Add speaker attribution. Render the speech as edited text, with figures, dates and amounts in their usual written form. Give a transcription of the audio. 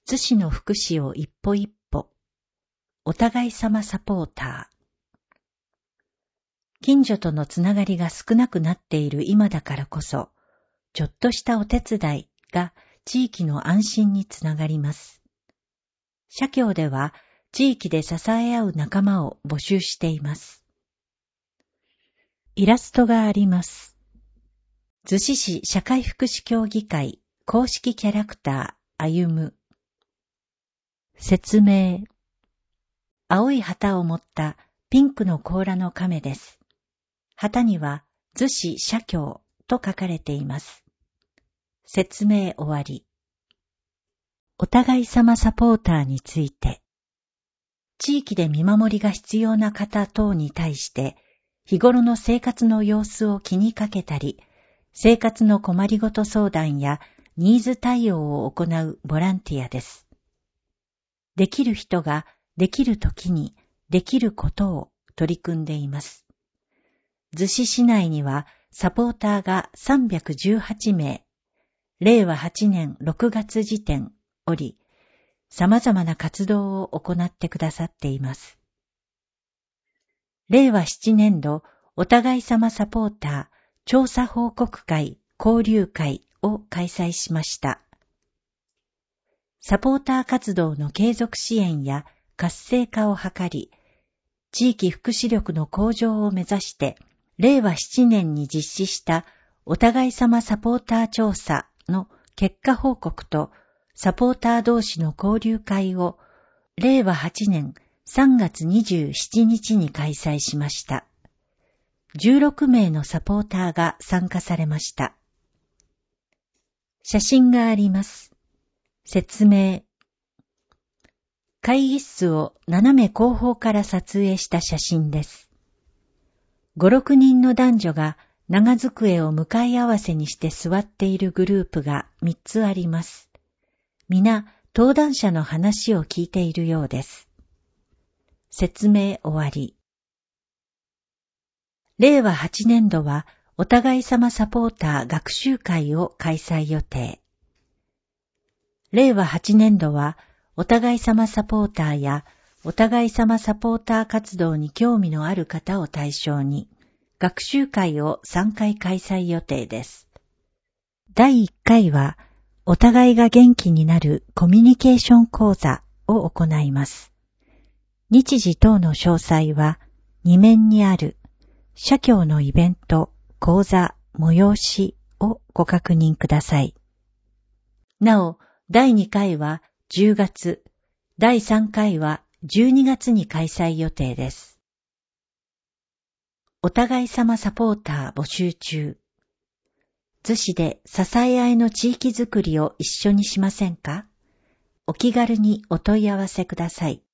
Speaker 1: 津市の福祉を一歩一歩。お互い様サポーター。近所とのつながりが少なくなっている今だからこそ、ちょっとしたお手伝いが地域の安心につながります。社協では地域で支え合う仲間を募集しています。イラストがあります。逗子市社会福祉協議会公式キャラクター歩む。説明。青い旗を持ったピンクの甲羅の亀です。旗には逗子社協と書かれています。説明終わり。お互い様サポーターについて。地域で見守りが必要な方等に対して、日頃の生活の様子を気にかけたり、生活の困りごと相談やニーズ対応を行うボランティアです。できる人ができるときにできることを取り組んでいます。逗子市内にはサポーターが318名、令和8年6月時点おり、様々な活動を行ってくださっています。令和7年度お互い様サポーター調査報告会交流会を開催しました。サポーター活動の継続支援や活性化を図り、地域福祉力の向上を目指して、令和7年に実施したお互い様サポーター調査の結果報告とサポーター同士の交流会を令和8年3月27日に開催しました。16名のサポーターが参加されました。写真があります。説明。会議室を斜め後方から撮影した写真です。5、6人の男女が長机を向かい合わせにして座っているグループが3つあります。皆、登壇者の話を聞いているようです。説明終わり。令和8年度はお互い様サポーター学習会を開催予定。令和8年度はお互い様サポーターやお互い様サポーター活動に興味のある方を対象に学習会を3回開催予定です。第1回はお互いが元気になるコミュニケーション講座を行います。日時等の詳細は2面にある社協のイベント、講座、催しをご確認ください。なお、第2回は10月、第3回は12月に開催予定です。お互い様サポーター募集中。逗子で支え合いの地域づくりを一緒にしませんか？お気軽にお問い合わせください。